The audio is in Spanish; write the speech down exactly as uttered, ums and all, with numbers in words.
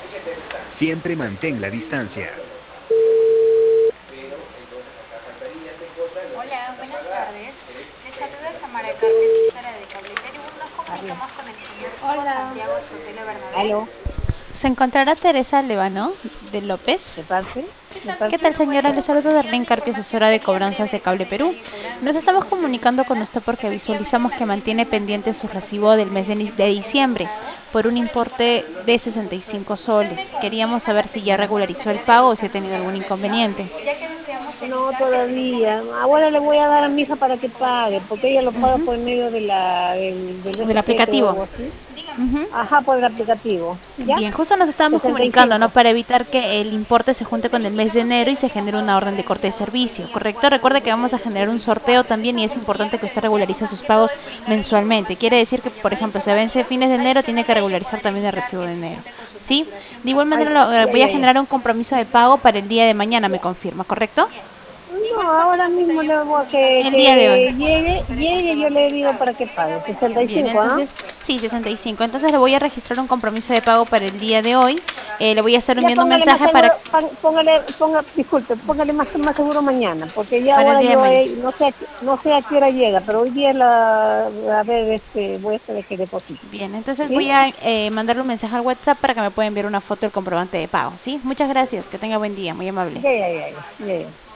Siempre mantén la distancia. Hola, buenas tardes. Les saluda Samara Carpio, asesora de Cable Perú. Nos Aló. comunicamos con el señor Hugo Hola. Santiago Sotelo Bernabé. Aló. Se encontrará Teresa Levano de ¿De López. parte? ¿De ¿Qué parte? tal, señora? Le saludo de Ren Carpio, asesora de cobranzas de Cable Perú. Nos estamos comunicando con usted porque visualizamos que mantiene pendiente su recibo del mes de, ni- de diciembre por un importe de sesenta y cinco soles. Queríamos saber si ya regularizó el pago o si ha tenido algún inconveniente. Ya que deseamos No, evitar que se todavía. Ahora le voy a dar a mi hija para que pague, porque ella lo paga Ujú. por medio de la, del, del Del B P C, creo, aplicativo. algo así. Ujú. Ajá, por el aplicativo. ¿Ya? Bien, justo nos estábamos sesenta y comunicando, ¿no? cinco. Para evitar que el importe se junte con el mes de enero y se genere una orden de corte de servicio, ¿correcto? Recuerde que vamos a generar un sorteo también y es importante que usted regularice sus pagos mensualmente. Quiere decir que, por ejemplo, se vence fines de enero, tiene que regularizar también el recibo de enero, ¿sí? De igual manera, Ay, lo- eh, ya, voy a ya, ya. generar un compromiso de pago para el día de mañana, me confirma, ¿correcto? No, ahora mismo le voy a que, El día de hoy. que llegue, llegue, yo le digo para que pague. sesenta y Bien, cinco, ¿no? entonces, sí, sesenta y cinco. Entonces le voy a registrar un compromiso de pago para el día de hoy. Eh, le voy a estar Ya enviando un póngale más mensaje para, seguro, pá- póngale, ponga, disculpe, póngale más, más seguro mañana, porque ya para el ahora día de yo mañana. eh, no sé, a qué- no sé a qué hora llega, pero hoy día la, a ver, este, voy a hacer que deposite. Bien, entonces ¿Sí? voy a eh, mandarle un mensaje al WhatsApp para que me pueda enviar una foto del comprobante de pago, ¿sí? Muchas gracias, que tenga buen día, muy amable. Ya, ya, ya, ya, ya, ya.